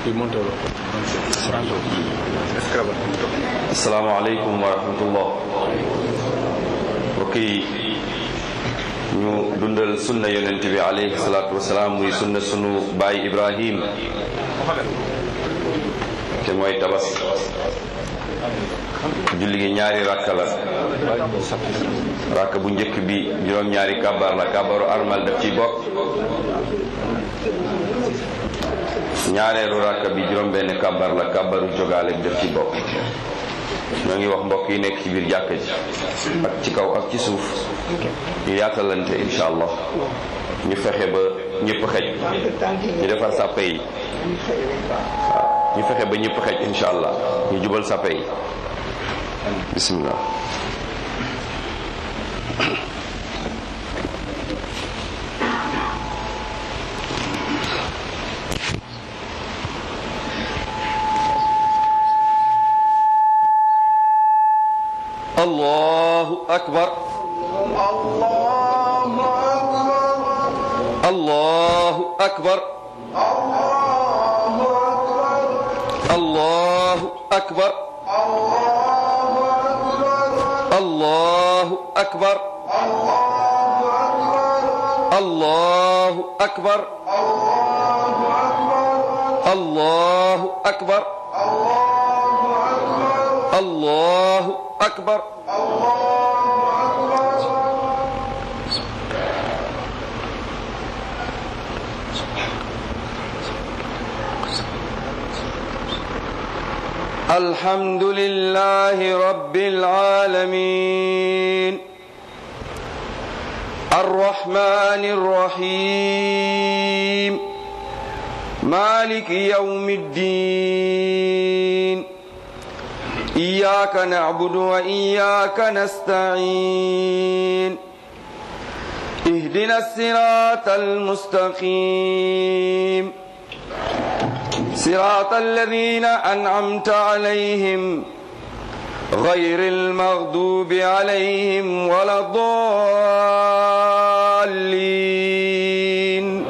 asalaamaaleykum wa rahmatullah. mbokk yi ñu dundal sunna yonent bi alayhi salaatu wasalaam muy sunna sunu baay Ibrahim te mooy tabas julli gi ñaari rakka la. rakka bu njëkk bi juróom-ñaari kabar la, kabaru armal daf ci bokk. ñaareelu rakka bi juróom-benn kabar la, kabaru jogaale bi daf ci bokk. ñoo ngi wax mbokk yi nekk ci biir jàkka ji ak ci kaw ak ci suuf ñu yaatalante insha allah, ñu fexe ba ñëpp xej, ñu defar sàppe yi. waaw ñu fexe ba ñëpp xej insha allah, ñu jubal sàppe yi. bismillah. Allahu akbar. Allahu akbar. Allahu akbar. Allahu akbar. Allahu akbar. Allahu akbar. Allahu akbar. Allahu akbar. الحمد لله رب العالمين الرحمن الرحيم مالك يوم الدين إياك نعبد وإياك نستعين اهدنا الصراط المستقيم صراط الذين أنعمت عليهم غير المغضوب عليهم ولا الضالين.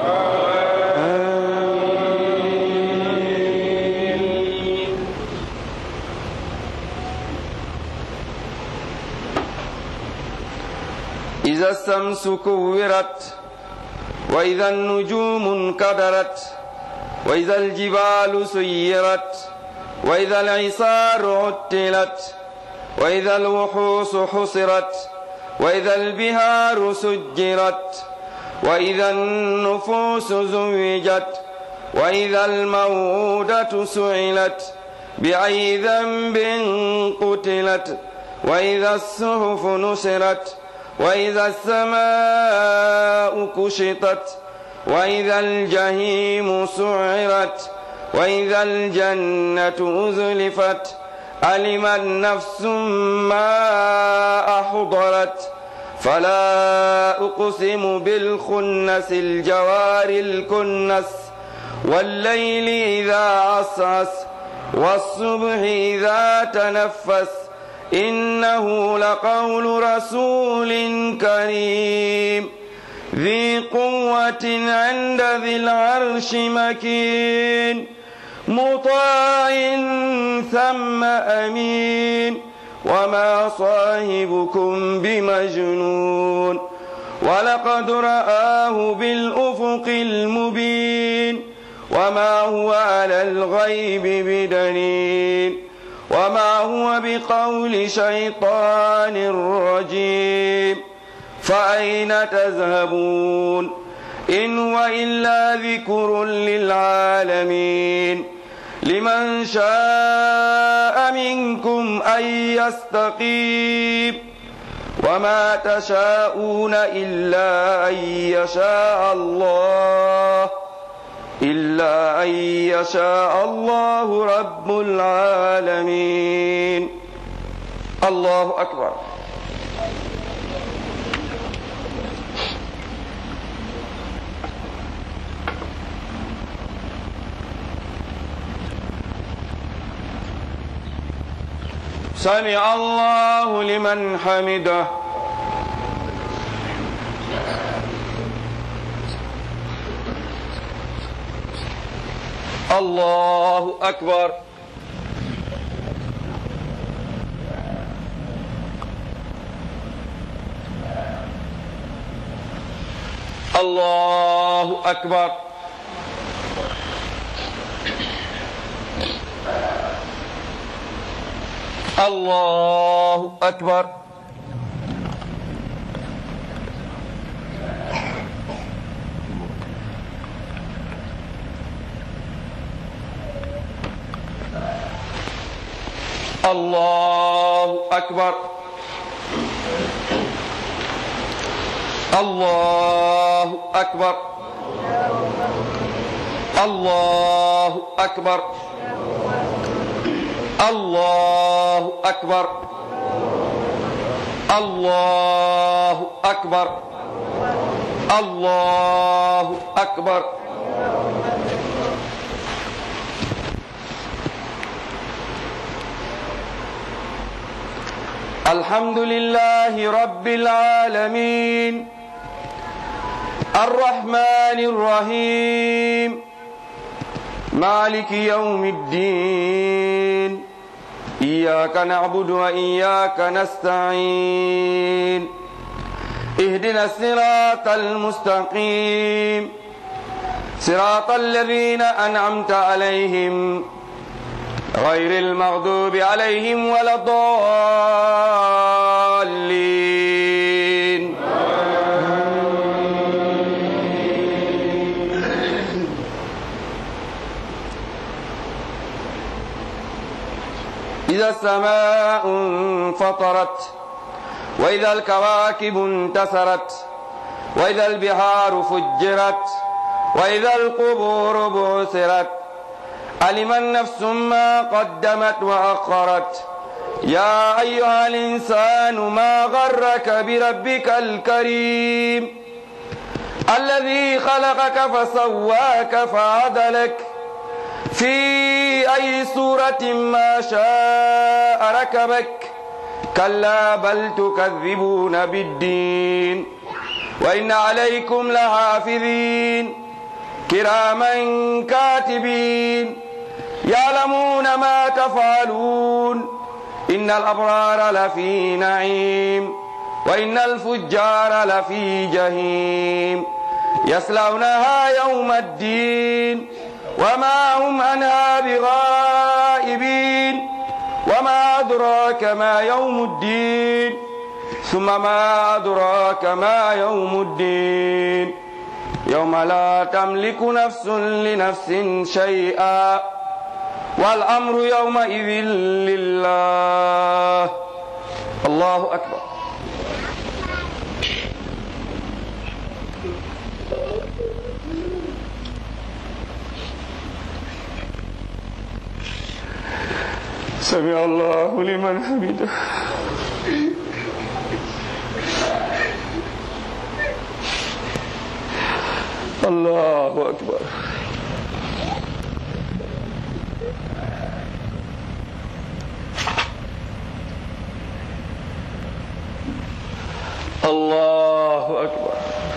إذا الشمس كورت وإذا النجوم انكدرت وإذا الجبال سيرت وإذا العصار عطلت وإذا الوحوش حصرت وإذا البحار سجرت وإذا النفوس زوجت وإذا الموءودة سئلت بأي ذنب قتلت وإذا الصحف نشرت وإذا السماء كشطت وإذا الجحيم سعرت وإذا الجنة أزلفت علمت نفس ما أحضرت فلا أقسم بالخنس الجوار الكنس والليل إذا عسعس والصبح إذا تنفس إنه لقول رسول كريم ذي قوة عند ذي العرش مكين مطاع ثم أمين وما صاحبكم بمجنون ولقد رآه بالأفق المبين وما هو على الغيب بدليل وما هو بقول شيطان رجيم فأين تذهبون إن هو إلا ذكر للعالمين لمن شاء منكم أن يستقيم وما تشاءون إلا أن يشاء الله رب العالمين. الله أكبر. سمع الله لمن حمده. الله أكبر الله أكبر الله أكبر الله أكبر الله أكبر الله أكبر الله أكبر الله أكبر الله أكبر الحمد لله رب العالمين الرحمن الرحيم مالك يوم الدين إياك نعبد وإياك نستعين اهدنا الصراط المستقيم صراط الذين أنعمت عليهم غير المغضوب عليهم ولا الضالين إذا السماء انفطرت وإذا الكواكب انتثرت وإذا البحار فجرت وإذا القبور بعثرت علمت نفس ما قدمت وأخرت يا أيها الإنسان ما غرك بربك الكريم الذي خلقك فسواك فعدلك في أي سورة ما شاء ركبك كلا بل تكذبون بالدين وإن عليكم لحافظين كراما كاتبين يعلمون ما تفعلون إن الأبرار لفي نعيم وإن الفجار لفي جحيم يصلونها يوم الدين وما هم عنها بغائبين وما أدراك ما يوم الدين ثم ما أدراك ما يوم الدين يوم لا تملك نفس لنفس شيئا والأمر يومئذ لله الله أكبر سمع الله لمن حمده الله أكبر الله أكبر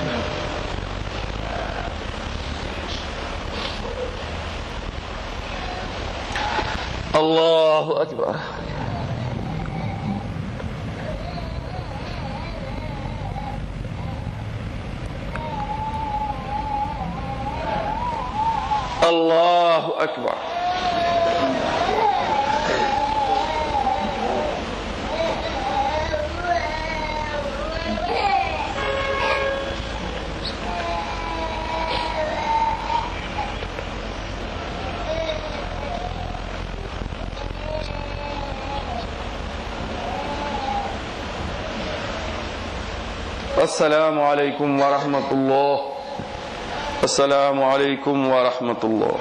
الله أكبر الله أكبر السلام عليكم ورحمة الله السلام عليكم ورحمة الله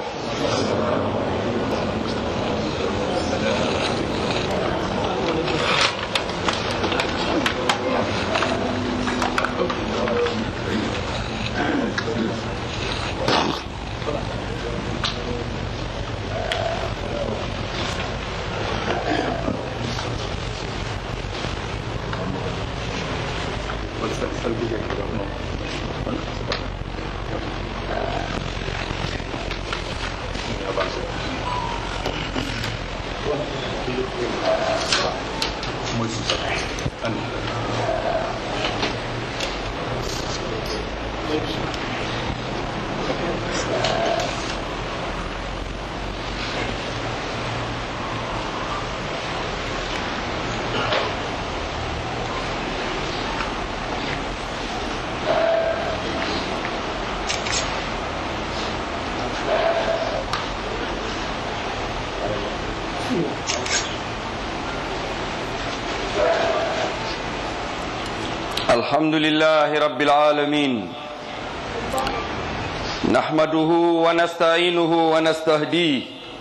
الحمد لله رب العالمين نحمده ونستعينه ونستهديه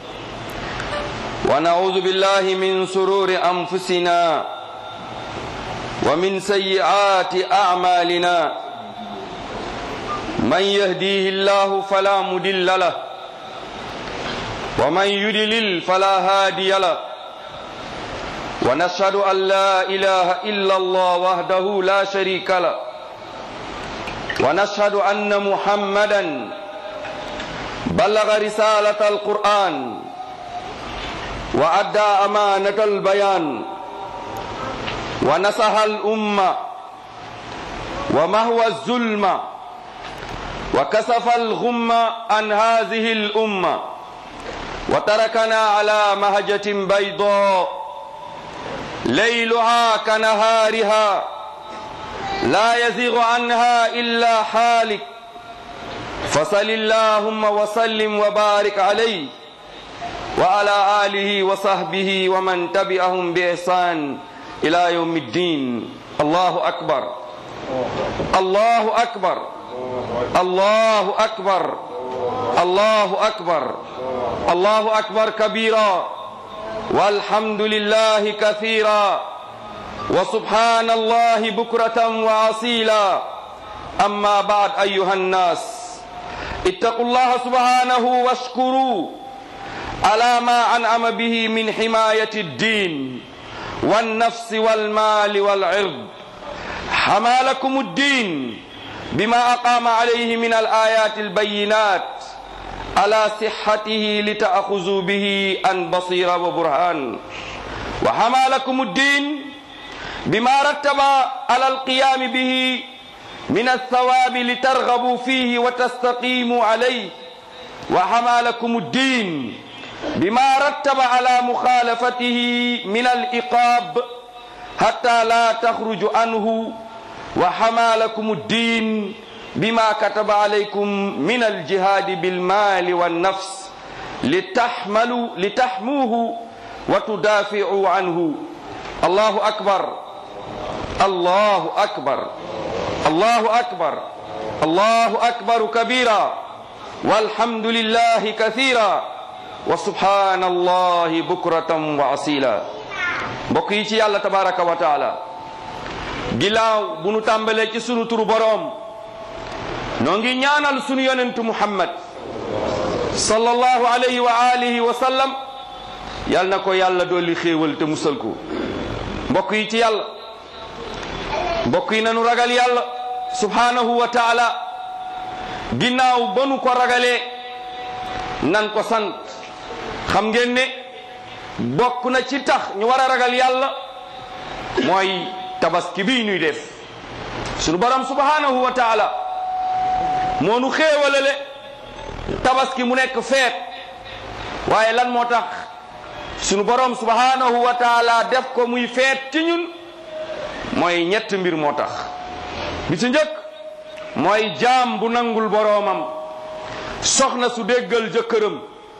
ونعوذ بالله من شرور أنفسنا ومن سيئات أعمالنا من يهديه الله فلا مضل له ومن يضلل فلا هادي له ونشهد أن لا إله إلا الله وحده لا شريك له ونشهد أن محمدا بلغ رسالة القرآن وأدى أمانة البيان ونصح الأمة ومحو الظلم وكشف الغمة عن هذه الأمة وتركنا على مهجة بيضاء ليلها كنهارها لا يزيغ عنها إلا حالك فصل اللهم وسلم وبارك عليه وعلى آله وصحبه ومن تبعهم بإحسان إلى يوم الدين. الله أكبر الله أكبر الله أكبر الله أكبر الله أكبر كبيرا والحمد لله كثيرا وسبحان الله بكرة وأصيلا. أما بعد أيها الناس اتقوا الله سبحانه واشكروا على ما أنعم به من حماية الدين والنفس والمال والعرض. حمى لكم الدين بما أقام عليه من الآيات البينات على صحته لتأخذوا به عن بصيرة وبرهان، وحمى لكم الدين بما رتب على القيام به من الثواب لترغبوا فيه وتستقيموا عليه، وحمى لكم الدين بما رتب على مخالفته من العقاب حتى لا تخرج عنه، وحمى لكم الدين بما كتب عليكم من الجهاد بالمال والنفس لتحموه وتدافعوا عنه. الله أكبر الله أكبر الله أكبر الله أكبر كبيرا والحمد لله كثيرا وسبحان الله بكرة وأصيلا. mbokk yi ci Yàlla tabaraka wa taala, ginnaaw bu nu tàmbalee ci sunu turu boroom, noo ngi ñaanal sunu yonentu Muhammad sallallahu alayhi wa alihi wa sallam, yal na ko yàlla dolli xéewal te musal ko. mbokk yi ci yàlla, mbokk yi nanu ragal yàlla subhanahu wa taala. ginnaaw ba nu ko ragalee nan ko sant. xam ngeen ne bokk na ci tax ñu war a ragal yàlla mooy tabaski bii ñuy def. sunu borom subhanahu wa taala moo nu xéewalale tabaski mu nekk feet, waaye lan moo tax sunu borom subhanahu wa taala def ko muy feet ci ñun? mooy ñett mbir moo tax. bi ci njëkk mooy jaam bu nangul boroomam, soxna su déggal jëkkëram,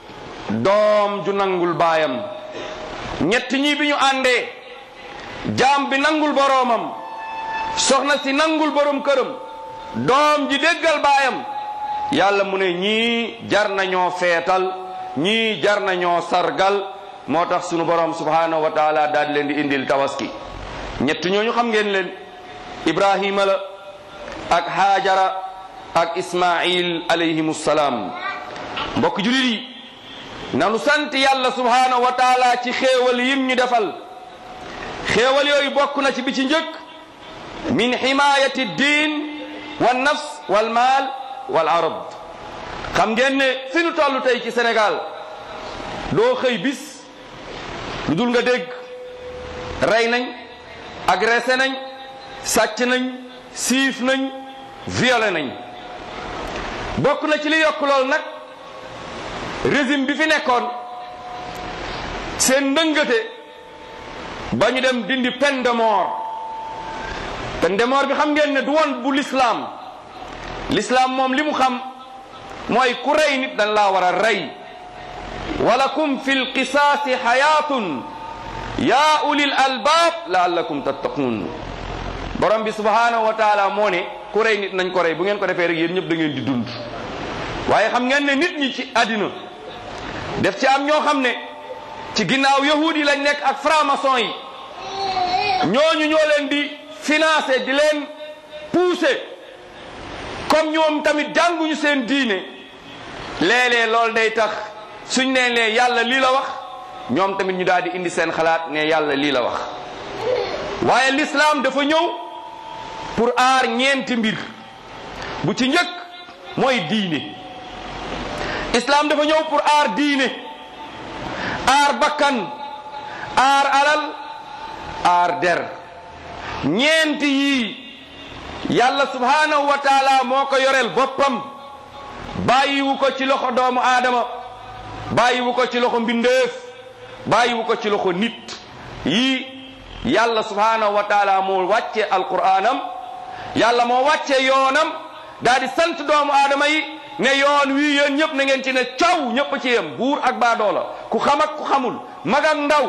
doom ju nangul baayam. ñett ñi bi ñu àndee, jaam bi nangul boroomam, soxna si nangul borom këram, doom ji déggal baayam, yàlla mu ne ñii jar nañoo feetal, ñii jar nañoo sargal. moo tax sunu borom subhanahu wa taala daal di leen di indil tabaski. ñett ñooñu xam ngeen leen, Ibrahima la ak Haajara ak Ismail alayhimu salaam. mbokk julit yi, nanu sant yàlla subhanahu wa taala ci xéewal yim ñu defal. xéewal yooyu bokk na ci bi ci njëkk min himayati diin wa nafs wal maal wal arab. xam ngeen ne fi nu toll tey ci Sénégal, doo xëy bis lu dul nga dégg rey nañ, agressé nañ sàcc nañ siif nañ violé nañ. bokk na ci li yokk lool nag régime bi fi nekkoon seen ndëngate ba ñu dem dindi peine de mort. peine de mort bi xam ngeen ne du woon bu l'islam moom li mu xam mooy ku rey nit dañ laa war a rey. walakum fi lqisaasi xayaatun yaa ulil albaab laallakum tattaqun. borom bi subhaanahu wa taala moo ne ku rey nit nañ ko rey, bu ngeen ko defee rek yéen ñëpp da ngeen di dund. waaye xam ngeen ne nit ñi ci àddina def ci am ñoo xam ne ci ginnaaw yahuud yi lañ nekk ak franc-maçon yi. ñooñu ñoo leen di financer di leen pousser comme ñoom tamit jànguñu seen diine. léeg-léeg loolu day tax suñ nee lee yàlla lii la wax ñoom tamit ñu daal di indi seen xalaat ne yàlla lii la wax. waaye l'islam dafa ñëw pour aar ñeenti mbir. bu ci njëkk mooy diine. islam dafa ñëw pour aar diine, aar bakkan, aar alal, aar der. ñeenti yii yàlla subhanahu wa taala moo ko yoreel boppam, bàyyiwu ko ci loxo doomu aadama, bàyyiwu ko ci loxo mbindeef, bàyyiwu ko ci loxo nit. yii yàlla subhanahu wa taala moo wàcce alquraanam, yàlla moo wàcce yoonam daal di sant doomu aadama yi ne yoon wii yéen ñëpp na ngeen ci ne caw ñëpp ci yem, buur ak baadoola, ku xam ak ku xamul, mag ak ndaw.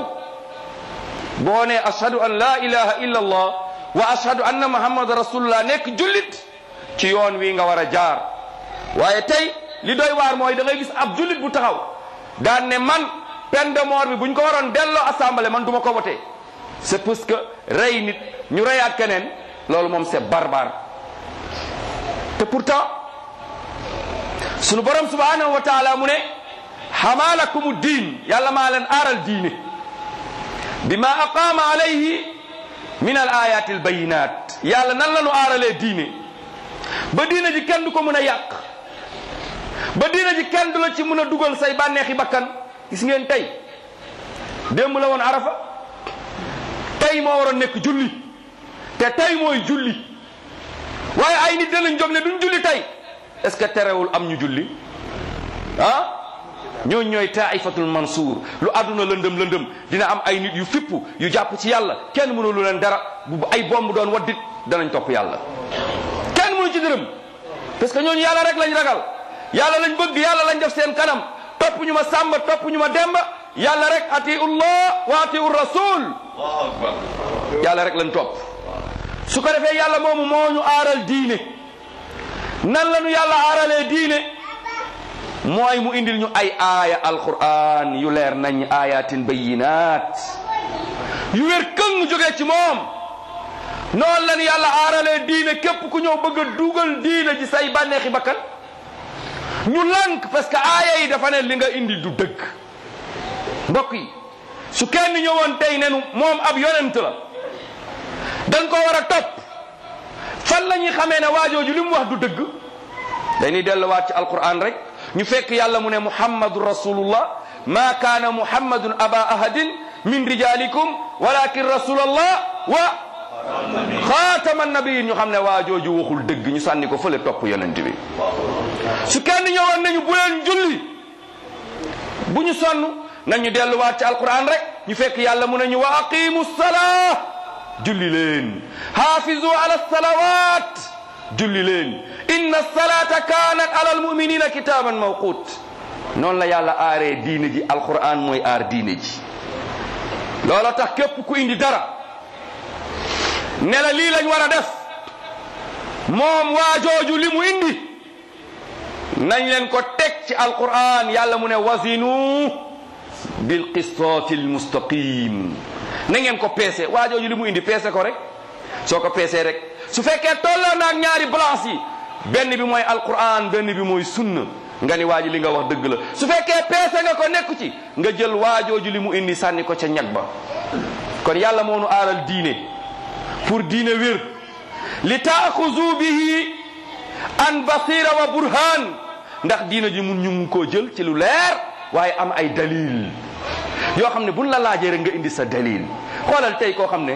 boo ne ashhadu an la ilaha illa allah wa ashhadu anna muhammad rasulullah nekk jullit, ci yoon wi nga war a jaar. waaye tey li doy waar mooy da ngay gis ab jullit bu taxaw daan ne man peine de mort bi buñ ko waroon delloo assemblée man duma ko voté. c'est parce que rey nit ñu reyaat keneen, loolu moom c'est barbare. te pourtant sunu borom subhanahu wa taala mu ne xamaalakumu diin, yàlla maa leen aaral diine bima aqaama alayhi min al ayati al bayinat. yàlla nan la nu aaralee diine ba diine ji kenn du ko mën a yàq, ba diine ji kenn du la ci mën a dugal say bànneexi bakkan. gis ngeen tey démb la woon arafa, tey moo waroon nekk julli, te tey mooy julli. waaye ay nit danañ jóg ne duñ julli tey. est-ce que terewul am ñu julli? ah ñooñ ñooy taifatul mansour. lu àdduna lëndëm lëndëm dina am ay nit yu fippu yu jàpp ci yàlla, kenn mënu lu leen dara. bu ay bomb doon waddit danañ topp yàlla, kenn mënu ci dërëm, parce que ñooñu yàlla rek lañ ragal, yàlla lañ bëgg, yàlla lañ def seen kanam. topp ñu ma sàmba, topp ñu ma demba, yàlla rek atiullah wa atiu rasul. yàlla rek lañ topp. su ko defee yàlla moomu moo ñu aaral diine. nan la ñu yàlla aaralee diine? mooy mu indil ñu ay aaya alquran yu leer nañ, ayatin bayinat yu wér këng jógee ci moom. noonu la ñu yàlla aaralee diine. képp ku ñëw bëgg a dugal diine ji say bànneexi bakkan ñu lànk, parce que aaya yi dafa ne li nga indi du dëgg. mbokk yi, su kenn ñëwoon tey ne moom ab yonent la, dañ ko war a topp, fan la ñuy xamee ne waajooju li mu wax du dëgg? dañuy delluwaat ci alquran rek ñu fekk yàlla mu ne muhammadu rasulullah ma kaana muhammadun aba ahadin min rijalikum walakin rasulallah wa xaatama nabiyin. ñu xam ne waajooju waxul dëgg, ñu sànni ko fële topp yonent bi. su kenn ñëwoon nañu bu leen julli, bu ñu sonn nañu delluwaat ci alquran rek ñu fekk yàlla mu ne ñu wa aqimu salaa, julli leen, hafizu ala salawat, julli leen, inna salata kanat ala almuminina kitaban mawqut. noonu la yàlla aaree diine ji. alquran mooy aar diine ji. loola tax képp ku indi dara ne la lii lañ war a def, moom waajooju li mu indi nañ leen ko teg ci alquran. yàlla mu ne wazinu bil qistati al mustaqim, na ngeen ko peese. waajooju li mu indi peese ko rek. soo ko peesee rek, su fekkee tolloo naag ñaari balance yi, benn bi mooy alquran, benn bi mooy sunna, nga ni waaji li nga wax dëgg la. su fekkee peese nga ko nekku ci, nga jël waajooju li mu indi sànni ko ca ñag ba. kon yàlla moo nu aaral diine pour diine wér. li taaxuzu bihi an basira wa burhan, ndax diine ji mun ñu mun koo jël ci lu leer, waaye am ay dalil yoo xam ne buñ la laajee rek nga indi sa dalil. xoolal tey koo xam ne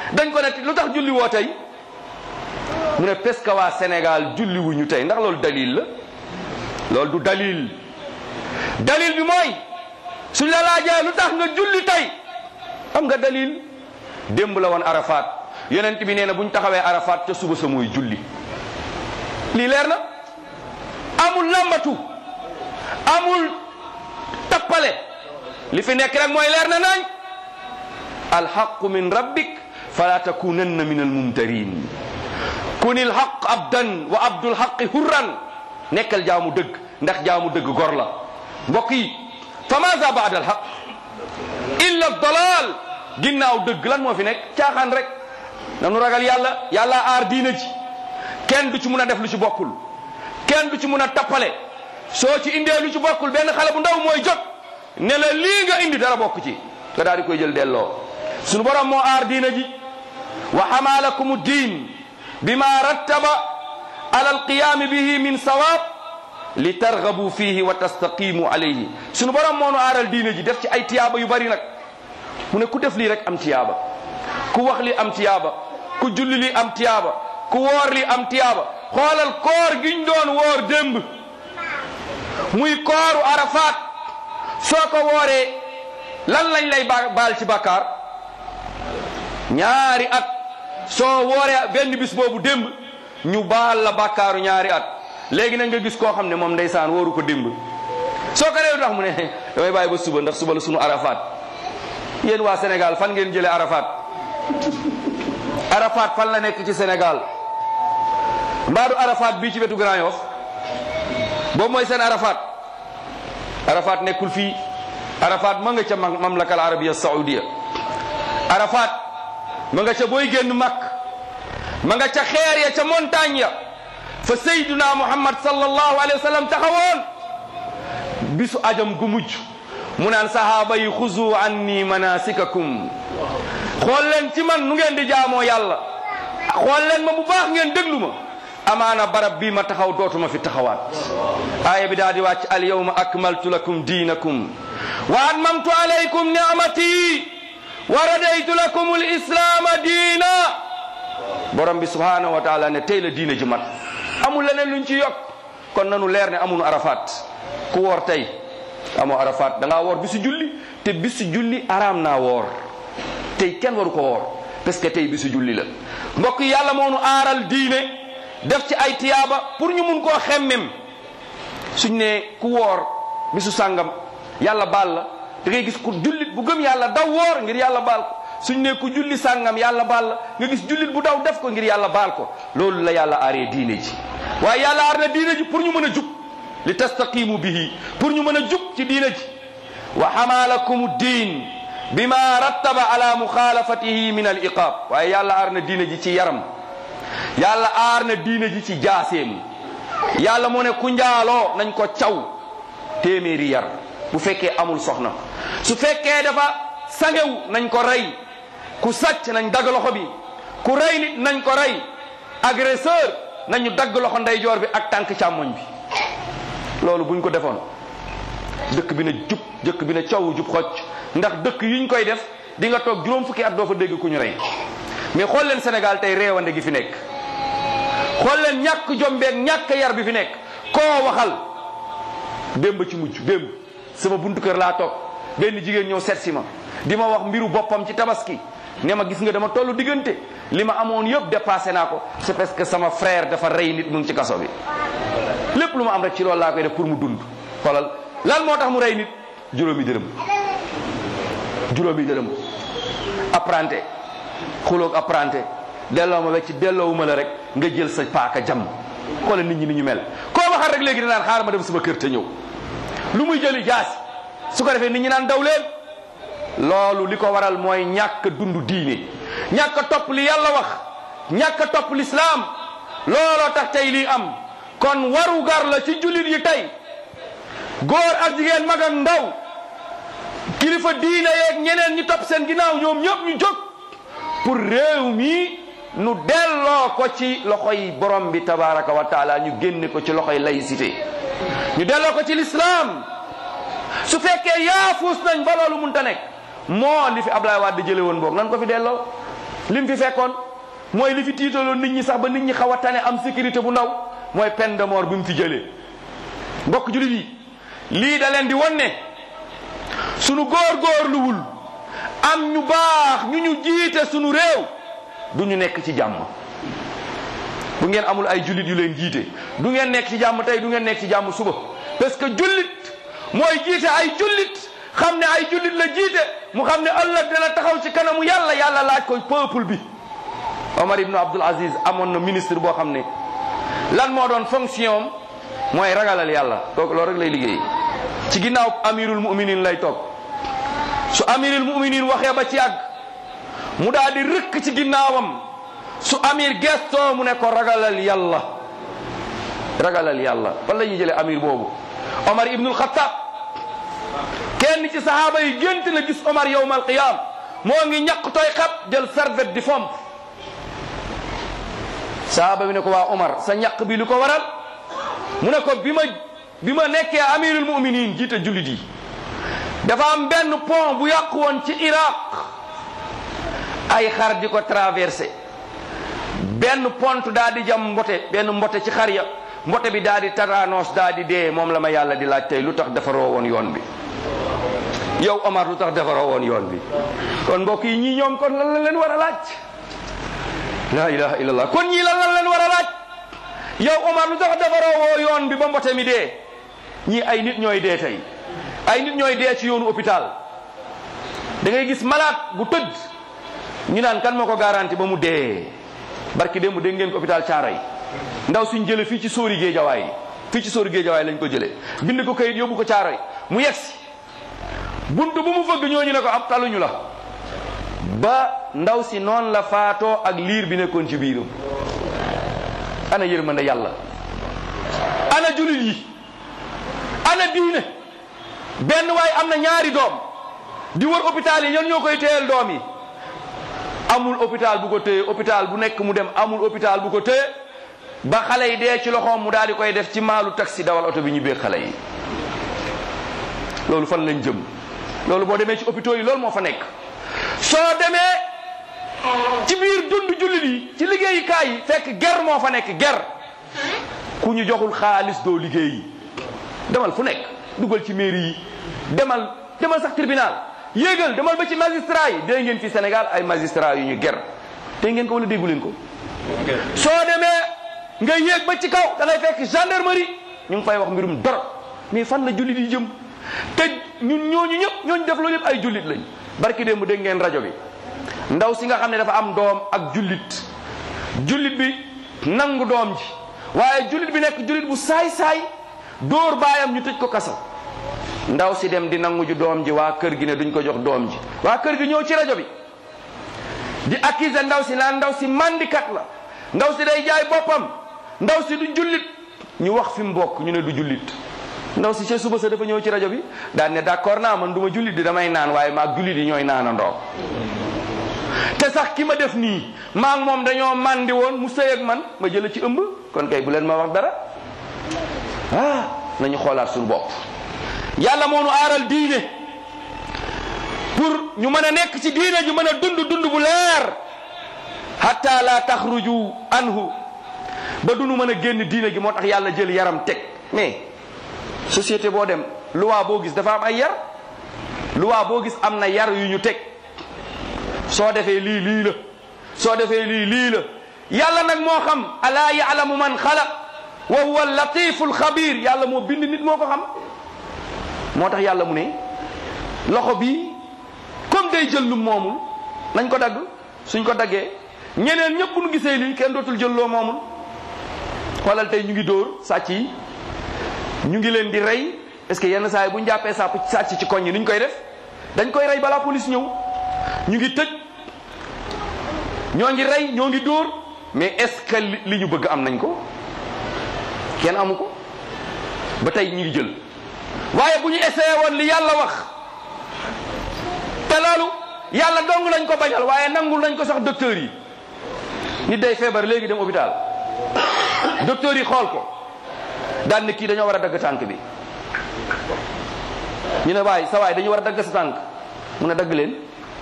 dañ ko ne lu tax julli woo tey mu ne parce que waa Sénégal julli wuñu tey. ndax loolu dalil la? loolu du dalil. dalil bi mooy suñ la laajee lu tax nga julli tey am nga dalil. démb la woon Arafat yonent bi nee na buñ taxawee Arafat ca suba sa mooy julli. lii leer na, amul lambatu, amul tappale. li fi nekk rek mooy leer na nañ. alxaqu min rabbik fala takunanna min almumtarin. kunil xaq abdan wa abdul xaqi hurran. nekkal jaamu dëgg ndax jaamu dëgg gor la. mbokk yi fa maza baada alxaq illa dalal. ginnaaw dëgg lan moo fi nekk? caaxaan rek. nanu ragal yàlla. yàlla aar diina ji. kenn du ci mun a def lu ci bokkul. kenn du ci mun a tappale. soo ci indee lu ci bokkul benn xale bu ndaw mooy jot ne la lii nga indi dara bokk ci nga daal di koy jël delloo. sunu borom moo aar diina ji. wa xamaalakum diin bima rattaba ala alqiyaami bihi min sawab li targabu fihi wa tastaqimu alayhi. sunu borom moo nu aaral diina ji def ci ay tiyaaba yu bari nag. mu ne ku def lii rek am tiyaaba, ku wax li am tiyaaba, ku julli li am tiyaaba, ku woor li am tiyaaba. xoolal koor giñ doon woor démb muy kooru Arafat soo ko wooree lan lañ lay baal ci bàkkaar? ñaari at. soo wooree benn bis boobu démb ñu baal la bàkkaaru ñaari at. léegi nag nga gis koo xam ne moom ndeysaan wóoru ko démb soo ko réew tax mu ne damay bàyyi ba suba ndax suba la sunu Arafat. yéen waa Sénégal fan ngeen jëlee Arafat? Arafat fan la nekk ci Sénégal? mbaadu Arafat bii ci wetu Grand Yoff boobu mooy seen Arafat? Arafat nekkul fii. Arafat ma nga ca mamlaka al arabiya saudiya. Arafat ma nga ca booy génn Makk, ma nga ca xeer ya ca montagne ya fa sayyiduna Muhammad sallallahu alayhi wa sallam taxawoon bisu ajam gu mujj mu naan sahaaba yi xuzu anni manasikakum. xool leen ci man nu ngeen di jaamoo yàlla, xool leen ma bu baax ngeen déglu ma. amaana barab bii ma taxaw dootuma fi taxawaat. aaya bi daal di wàcc al yawma akmaltu lakum diinakum wa atmamtu alaykum ni'mati wa radaytu lakum al islaama diina. borom bi subhanahu wa taala ne tey la diina ji mat, amul leneen luñ ci yokk. kon nanu leer ne amunu Arafat. ku woor tey amoo Arafat, da ngaa woor bisu julli, te bisu julli araam naa woor. tey kenn waru ko woor parce que tey bisu julli la. mbokk yi yàlla moo nu aaral diine def ci ay tiyaaba pour ñu mun koo xemmem. suñ ne ku woor bisu sàngam yàlla baal la, da ngay gis ku jullit bu gëm yàlla daw woor ngir yàlla baal ko. suñ ne ku julli sàngam yàlla baal la, nga gis jullit bu daw def ko ngir yàlla baal ko. loolu la yàlla aaree diine ji. waaye yàlla aar na diine ji pour ñu mën a jub, li tastaqimu bihi, pour ñu mën a jub ci diine ji. wa xamaalakum diin bima rattaba ala muxaalafatihi min al iqaab. waaye yàlla aar na diine ji ci yaram, yàlla aar na diine ji ci jaaseem. yàlla moo ne ku njaaloo nañ ko caw téeméeri yar bu fekkee amul soxna. su fekkee dafa sangew nañ ko rey. ku sàcc nañ dagg loxo bi. ku rey nit nañ ko rey. agresseur nañu dagg loxo ndeyjoor bi ak tànk càmmoñ bi. loolu buñ ko defoon dëkk bi na jub, dëkk bi na caw jub xocc. ndax dëkk yuñ koy def di nga toog juróom fukki at doo fa dégg ku ñu rey. mais xool leen Sénégal tey réewande gi fi nekk, xool leen ñàkk jombeeg ñàkk yar bi fi nekk. koo waxal démb ci mujj démb sama buntu kër laa toog benn jigéen ñëw seet si ma di ma wax mbiru boppam ci tabaski. ne ma gis nga dama tollu diggante, li ma amoon yëpp dépassé naa ko. c'est parce que sama frère dafa rey nit mu ngi ci kaso bi. lépp lu ma am rek ci loolu laa koy def pour mu dund. xoolal lan moo tax mu rey nit? juróomi dërëm. juróomi dërëm. apprenti xuloog apprenti delloo ma wecc delloowuma la rek nga jël sa paaka jam. xoolal nit ñi ni ñu mel. koo waxal rek léegi dinaan xaaral ma dem sama kër te ñëw. lu muy jëli jaasi su ko defee nit ñi naan daw leen. loolu li ko waral mooy ñàkk dund diine, ñàkk topp li yàlla wax, ñàkk topp lislaam. looloo tax tey lii am. kon waru gar la ci jullit yi tey, góor ak jigéen, mag ak ndaw, kilifa diine yeeg ñeneen ñi topp seen ginnaaw, ñoom ñëpp ñu jóg pour réew mi nu delloo ko ci loxoy borom bi tabaraka wa taala, ñu génne ko ci loxoy laïcité, ñu delloo ko ci l'islam. su fekkee yaafuus nañ ba loolu munta nekk, moo li fi Ablaye Wade jële woon boog nan ko fi delloo. lim fi fekkoon mooy li fi tiitaloon nit ñi sax ba nit ñi xaw a tane am sécurité bu ndaw mooy peine de mort bi mu fi jëlee. mbokk jullit yi lii da leen di won ne sunu góorgóorluwul am ñu baax ñu jiite sunu réew du ñu nekk ci jàmm. bu ngeen amul ay jullit yu leen jiite du ngeen nekk ci jàmm tey du ngeen nekk ci jàmm suba parce que jullit mooy jiite ay jullit xam ne ay jullit la jiite mu xam ne ëllëg dina taxaw ci kanamu yàlla yàlla laaj ko peuple bi. Omar ibn Abdul Aziz amoon na ministre boo xam ne lan moo doon fonction mooy ragalal yàlla donc loolu rek lay liggéey ci ginnaaw amirul muminin lay toog su amirul muminin waxee ba ci yàgg mu daal di rëkk ci ginnaawam su amir gestoo mu ne ko ragalal yàlla ragalal yàlla fan la ñuy jëlee amir boobu Omar ibnul Xattaab kenn ci sahaaba yi gént na gis Omar yawmal qiyaam moo ngi ñaq tooy xab jël serviette di fomp sahaaba bi ne ko waa Omar sa ñaq bi lu ko waral mu ne ko bi ma nekkee amirul muminin jiite jullit yi dafa am benn pont bu yàqu woon ci Iraq ay xar di ko traversé benn pont daa di jam benn mbote ci xar ya mbote bi daa di taraanoos daa di dee moom la ma yàlla di laaj tey lu tax defaroo woon yoon bi yow Omar lu tax defaroo woon yoon bi kon mbokk yi ñii ñoom kon lan la leen war a laaj la ilaha illallah kon ñii lan la leen war a laaj yow Omar lu tax defaroo woo yoon bi ba mbote mi dee ñii ay nit ñooy dee tey ay nit ñooy dee ci yoonu hôpital da ngay gis malade bu tëdd ñu naan kan moo ko garanti ba mu dee barki démb dégg ngeen ko hôpital Thiaroye ndaw suñ jële fii ci sóori Géejawaay fii ci sóori Géejawaay lañ ko jëlee bind ko kayit yóbbu ko Thiaroye mu yegsi buntu bu mu fëgg ñooñu ne ko ab taluñu la ba ndaw si noonu la faatoo ak liir bi nekkoon ci biiram ana yërmande yàlla ana jullit yi ana diine benn waay am na ñaari doom di wër hôpital yi ñoom ñoo koy téyel doom yi amul hôpital bu ko téye hôpital bu nekk mu dem amul hôpital bu ko téye ba xale yi dee ci loxoom mu daal di koy def ci maalu taxi dawal oto bi ñu béeg xale yi loolu fan lañ jëm loolu boo demee ci hôpitaux yi loolu moo fa nekk soo demee ci biir dund jullit yi ci liggéeyukaay yi fekk ger moo fa nekk ger ku ñu joxul xaalis doo liggéeyi demal fu nekk dugal ci mairie yi demal sax tribunal yéegal demal ba ci magistrat yi dégg ngeen fi Sénégal ay magistrat yu ñu ger te ngeen ko wala déggu leen ko soo demee nga yéeg ba ci kaw da ngay fekk gendarmerie ñu ngi fay wax mbirum dara mais fan la jullit yi jëm te ñun ñooñu def loolu yëpp ay jullit lañ barki démb dégg ngeen rajo bi ndaw si nga xam ne dafa am doom ak jullit bi nangu doom ji waaye jullit bi nekk jullit bu saay-saay dóor baayam ñu tëj ko kaso ndaw si dem di nangu ju doom ji waa kër gi ne duñ ko jox doom ji waa kër gi ñëw ci rajo bi di accuser ndaw si naan ndaw si mandikat la ndaw si day jaay boppam ndaw si du jullit ñu wax fi mu bokk ñu ne du jullit ndaw si ca suba sa dafa ñëw ci rajo bi daan ne d'accord naa man du ma jullit di damay naan waaye maag jullit yi ñooy naanandoo te sax ki ma def nii maa ngi moom dañoo màndi woon mu sëy ak man ma jëla ci ëmb kon kay bu leen ma wax dara nañu xoolaat suñu bopp yàlla moo nu aaral diine pour ñu mën a nekk ci diine ñu mën a dund bu leer hatta la taxruju anhu ba dunu mën a génn diine gi moo tax yàlla jël yaram teg mais société boo dem loi boo gis dafa am ay yar loi boo gis am na yar yu ñu teg soo defee lii la soo defee lii la yàlla nag moo xam alaa ya'lamu man xalaq wa huwa latiful xabir yàlla moo bind nit moo ko xam moo tax yàlla mu ne loxo bi comme day jël lu moomul nañ ko dagg suñ ko daggee ñeneen ñëpp nu gisee lii kenn dootul jël loo moomul xoolal tey ñu ngi dóor sàcc yi ñu ngi leen di rey est-ce que yenn saa yi bu ñu jàppee sàcc ci koñ yi nuñ koy def dañ koy rey balaa police ñëw ñu ngi tëj ñoo ngi rey ñoo ngi dóor mais est-ce que li ñu bëgg am nañ ko kenn amu ko ba tey ñu ngi jël waaye bu ñu essayé woon li yàlla wax te loolu yàlla dong lañ ko bañal waaye nangul nañ ko sax docteur yi nit day feebar léegi dem hôpital docteur yi xool ko daan ne kii dañoo war a dagg tànk bi ñu ne waay sa waay dañu war a dagg sa tànk mu ne dagg leen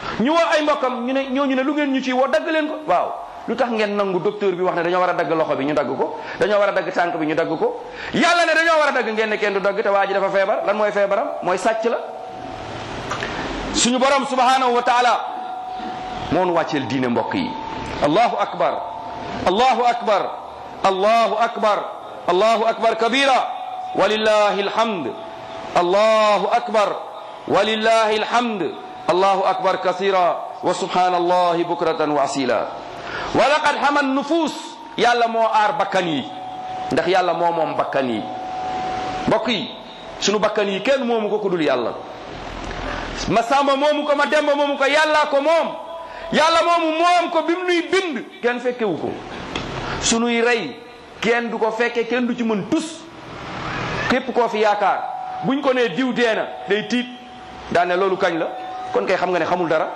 ñu woo ay mbokkam ñooñu ne lu ngeen ñu ciy woo dagg leen ko. waaw lu tax ngeen nangu docteur bi wax ne dañoo war a dagg loxo bi ñu dagg ko, dañoo war a dagg tànk bi ñu dagg ko, yàlla ne dañoo war a dagg ngeen ne kenn du dagg te waa ji dafa feebar. lan mooy feebaram? mooy sàcc la. suñu borom subhanahu wa taala moo nu wàcceel diine mbokk yi. allahu akbar, allahu akbar, allahu akbar, allahu akbar kabira walillahi alhamd, allahu akbar walillahi alhamd, allahu akbar kasira wa subhanallahi bukratan wa asila. wa laqad hama nufus, yàlla moo aar bakkan yi, ndax yàlla moo moom bakkan yi. mbokk yi sunu bakkan yi kenn moomu ko ku dul yàlla. ma samba moomu ko, ma demba moomu ko, yàllaa ko moom. yàlla moomu moom ko bi mu nuy bind kenn fekkewu ko. sunuy rey kenn du ko fekke, kenn du ci mën tus. képp koo fi yaakaar buñ ko nee diw dee na day tiit daane loolu kañ la, kon kay xam nga ne xamul dara.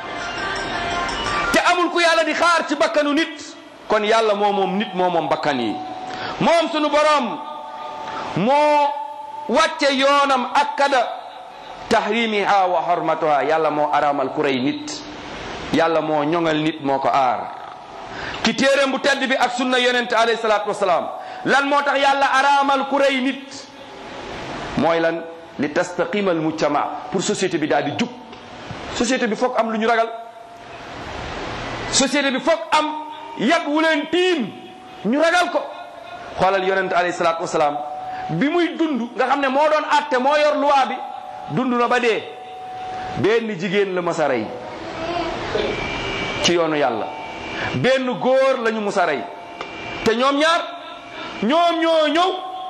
te amul ku yàlla di xaar ci bakkanu nit, kon yàlla moo moom nit, moo moom bakkan yi. moom sunu borom moo wàcce yoonam akkada tahrimiha wa hormatuha. yàlla moo araamal ku rey nit, yàlla moo ñoŋal nit, moo ko aar. ki téeréem bu tedd bi ak sunna yonent alayhi salaatu wasalaam lan moo tax yàlla araamal ku rey nit? mooy lan? li tastaqima al mujtama, pour société bi daal di jub. société bi foog am lu ñu ragal, société bi foog am yat wu leen tiim ñu ragal ko. xoolal yonent alayhi salaatu wasalaam bi muy dund nga xam ne moo doon àtte, moo yor loi bi, dund na ba dee, benn jigéen la mas a rey ci yoonu yàlla, benn góor lañu mus a rey, te ñoom ñaar ñoom ñoo ñëw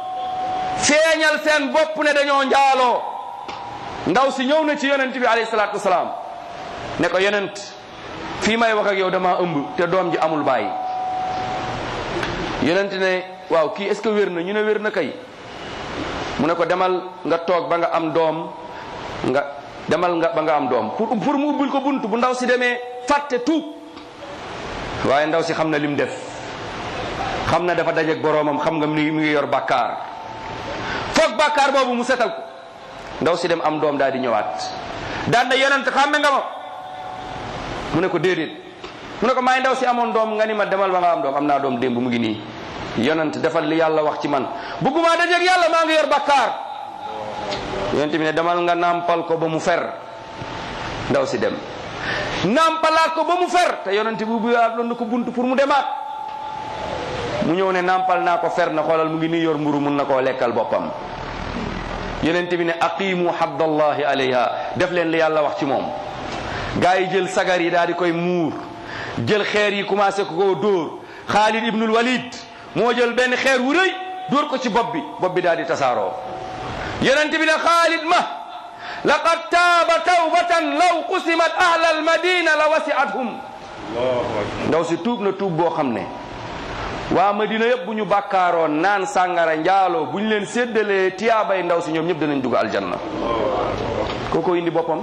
feeñal seen bopp ne dañoo njaaloo. ndaw si ñëw na ci yonent bi alayhi salaatu wasalaam ne ko yonent, fii may wax ak yow dama ëmb te doom ji amul bàyyi. yonent ne waaw kii est-ce que wér na? ñu ne wér na kay. mu ne ko demal nga toog ba nga am doom, nga demal nga ba nga am doom, pour mu ubbil ko bunt. bu ndaw si demee fàtte tuub, waaye ndaw si xam na lim def, xam na dafa dajeeg boroomam, xam nga mi ngi yor bàkkaar, foog bàkkaar boobu mu setal ko. ndaw si dem am doom daal di ñëwaat daan na yonent xàmme nga ma? mu ne ko déedéet. mu ne ko maay ndaw si amoon doom nga ni ma demal ba nga am doom. am naa doom démb mu ngi nii. yonent defal li yàlla wax ci man, bëgguma dajeeg yàlla, maa ngi yor bàkkaar. yonent bi ne demal nga nàmpal ko ba mu fer. ndaw si dem nàmpalaat ko ba mu fer, te yonent bi bu loon na ko bunt pour mu demaat. mu ñëw ne nàmpal naa ko fer na, xoolal mu ngi nii yor mburu, mun na koo lekkal boppam. yonent bi ne aqimu habdallahi alayha, def leen li yàlla wax ci moom. gaa yi jël sagar yi daal di koy muur, jël xeer yi commencé ko koo dóor. Xaalid ibnul Walid moo jël benn xeer wu rëy dóor ko ci bopp bi daal di tasaaroo. yonent bi ne Xaalid ma laqad taaba tawbatan law qusimat ahla almadina la wasi'athum. ndaw si tuub na tuub boo xam ne waa Madina yëpp bu ñu bàkkaaroon naan sàngara njaaloo bu ñu leen séddalee tiyaabay ndaw si ñoom ñëpp danañ dugg aljanna. kooko indi boppam.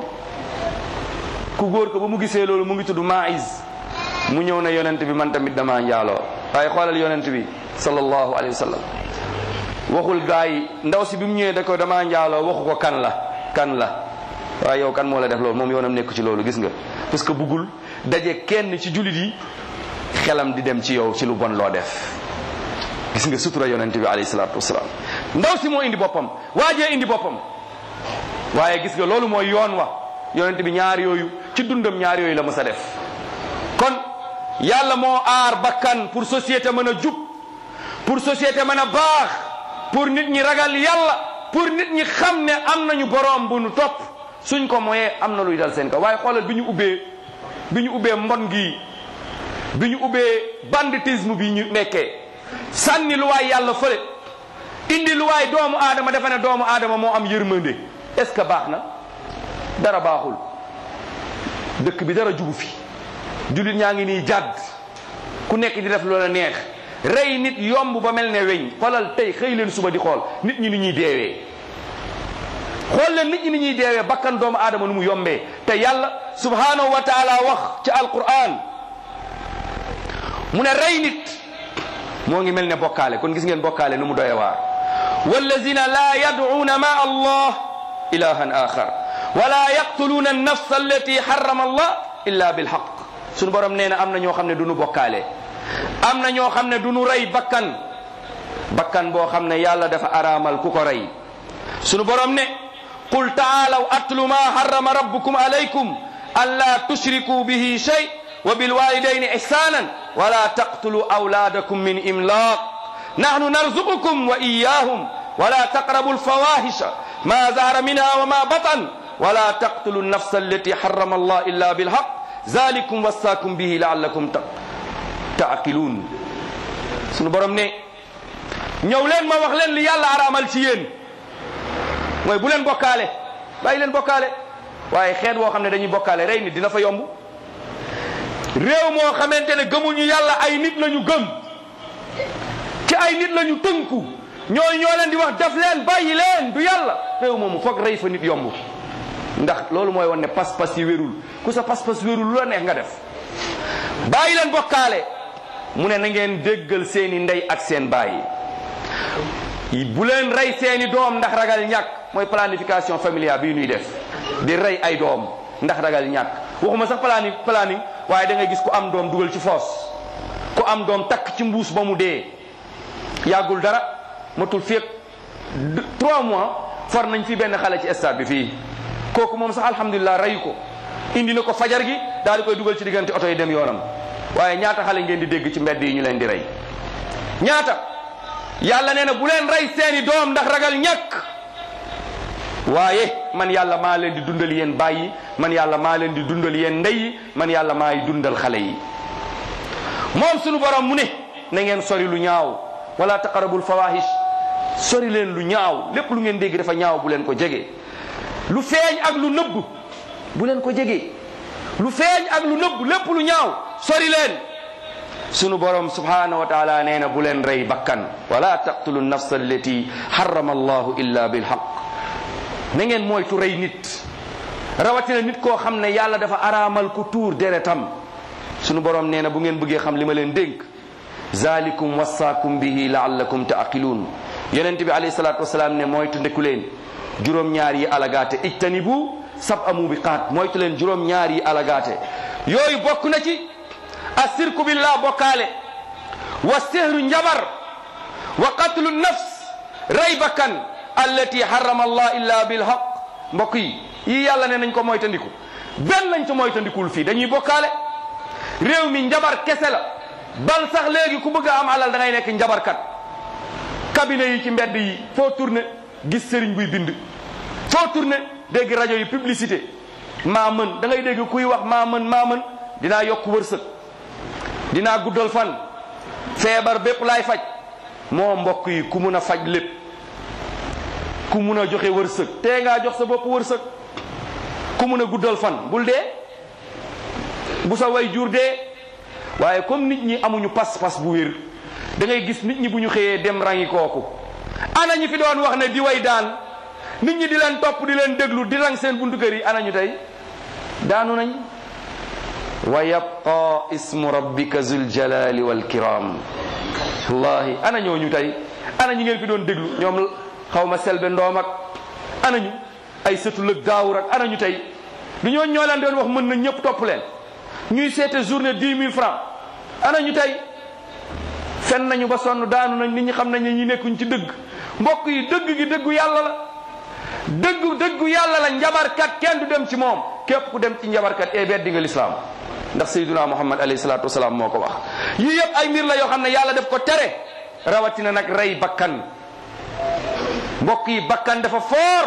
ku góor ko ba mu gisee loolu mu ngi tudd Maïs, mu ñëw na yonent bi man tamit dama njaaloo. waaye xoolal yonent bi sallallahu alayhi wa sallam waxul gaa yi, ndaw si bi mu ñëwee da ko dama njaaloo, waxu ko kan la waaye yow kan moo la def loolu, moom yoonam nekk ci loolu. gis nga, parce que buggul daje kenn ci jullit yi xelam di dem ci yow ci lu bon loo def. gis nga sutura yonent bi alayhi salaatu wasalaam. ndaw si moo indi boppam, waajee indi boppam, waaye gis nga loolu mooy yoon wa. yonent bi ñaar yooyu ci dundam, ñaar yooyu la mës a def. kon yàlla moo aar bakkan pour société mën a jub, pour société mën a baax, pour nit ñi ragal yàlla, pour nit ñi xam ne am nañu boroom bu nu topp. suñ ko moyee am na luy dal seen kaw. waaye xoolal bi ñu ubbee mbon gi, bi ñu ubbee banditisme bi ñu nekkee, sànni lu waay yàlla fële, indi lu waay doomu aadama, dafa ne doomu aadama moo am yërmande. est-ce que baax na? dara baaxul. dëkk bi dara jubu fi, jullit ñaa ngi nii jàdd, ku nekk di def loola neex, rey nit yomb ba mel ne weñ. xoolal tey xëy leen suba di xool nit ñi ni ñuy deewee, xool leen nit ñi ni ñuy deewee, bakkan doomu aadama nu mu yombee. te yàlla subhanahu wa taala wax ci alquran mu ne rey nit moo ngi mel ne bokkaale. kon gis ngeen bokkaale nu mu doye waar. wallazina la yad'una ma allah ilahan axar wala yaqtuluuna an-nafsa allati harrama allah illa bilhaq. sunu borom nee na am na ñoo xam ne du nu bokkaale, am na ñoo xam ne du nu rey bakkan boo xam ne yàlla dafa araamal ku ko rey. sunu borom ne qul taalaw atlu ma harrama rabbukum alaykum alla tushriku bihi shay wa bilwalidayni ihsanan wala taqtulu awladakum min imlaq nahnu narzuqukum wa iyyahum wala taqrabu alfawahisha ma zahara minha wa ma batan wala taqtulu an-nafsa allati harrama allah illa bilhaq zalikum wassakum bihi la'allakum ta'qilun. sunu borom ne ñëw leen ma wax leen li yàlla araamal ci yéen, mooy bu leen bokkaale, bàyyi leen bokkaale. waaye xeet woo xam ne dañuy bokkaale rey nit dina fa yomb. réew moo xamante ne gëmuñu yàlla, ay nit lañu gëm, ci ay nit lañu tënku, ñoo leen di wax def leen bàyyi leen, du yàlla. réew moomu foog rey fa nit yomb, ndax loolu mooy won ne pas-pas yi wérul. ku sa pas-pas wérul lu la neex nga def. bàyyi leen bokkaale, mu ne na ngeen déggal seeni ndey ak seen baay. bu leen rey seeni doom ndax ragal ñàkk, mooy planification familiale bii ñuy def, di rey ay doom ndax ragal ñàkk. waxuma sax planning waaye da ngay gis ku am doom dugal ci foos, ku am doom takk ci mbuus ba mu dee. yàggul dara matul féeg 3 mois for nañ fi benn xale ci stade bi fii. kooku moom sax alhamdulilah reyu ko, indi na ko fajar gi daal di koy dugal ci diggante oto yi dem yoonam. waaye ñaata xale ngeen di dégg ci mbedd yi ñu leen di rey? ñaata? yàlla nee na bu leen rey seeni doom ndax ragal ñàkk, waaye man yàlla maa leen di dundal yéen bàyyi, man yàlla maa leen di dundal yéen ndey, man yàlla maay dundal xale yi. moom sunu borom mu ne na ngeen sori lu ñaaw, wala taqarabul fawahish, sori leen lu ñaaw. lépp lu ngeen dégg dafa ñaaw bu leen ko jege. lu feeñ ak lu nëbb bu leen ko jege. lu feeñ ak lu nëbb, lépp lu ñaaw sori leen. sunu borom subhanahu wa taala nee na bu leen rey bakkan, wala taqtulu nafsa allati harrama allahu illa bilhaq. na ngeen moytu rey nit, rawatina nit koo xam ne yàlla dafa araamal ku tuur deretam. sunu borom nee na bu ngeen bëggee xam li ma leen dénk, zalikum wassaakum bihi la'allakum ta'qiluun. yonent bi alayhi salaatu wasalaam ne moytu ndeku leen juróom-ñaar yi alagaate, ijtanibu sab'a mubiqaat, moytu leen juróom-ñaar yi alagaate. yooyu bokk na ci assirku billah, bokkaale, wa sihru njabar, wa qatlu nafs, rey bakkan, allati harrama allah illa bilhaq. mbokk yi yàlla ne nañ ko moytandiku, benn lañ ci moytandikul fii, dañuy bokkaale. réew mi njabar kese la, bal sax léegi ku bëgg a am alal da ngay nekk njabarkat. cabinet yi ci mbedd yi foo tourné gis sëriñ buy bind, foo tourné dégg rajo yi publicité, maa mën. da ngay dégg kuy wax maa mën dinaa yokk wërsëg, dinaa guddal fan, feebar bépp laay faj. moo mbokk yi ku mun a faj lépp, ku mun a joxe wërsëg, tee ngaa jox sa bopp wërsëg. ku mun a guddal fan, bul dee, bu sa way jur dee. waaye comme nit ñi amuñu pas-pas bu wér, da ngay gis nit ñi bu ñu xëyee dem rangi kooku. ana ñi fi doon wax ne di way daan, nit ñi di leen topp di leen déglu di rang seen buntu kër yi, ana ñu tey? daanu nañ. wa yabqa ismu rabbika zul jalali wal kiram. wallahi ana ñooñu tey? ana ñi ngeen fi doon déglu, ñoom xaw ma selbe ndoom ak ana ñu ay sëtu lëg daawur ak ana ñu tey? du ñoo ñoo leen doon wax mën na ñëpp topp leen, ñuy seete journée 10 000 francs. ana ñu tey? fen nañu ba sonn, daanu nañ. nit ñi xam nañ ne ñi nekkuñ ci dëgg. mbokk yi dëgg gi dëggu yàlla la, dëggu yàlla la. njabarkat kenn du dem ci moom. képp ku dem ci njabarkat beddi nga lislaam, ndax sayyiduna muhammad alayhi salaatu wasalaam moo ko wax. yii yëpp ay mbir la yoo xam ne yàlla def ko tere, rawatina nag rey bakkan. mbokk yi bakkan dafa foor.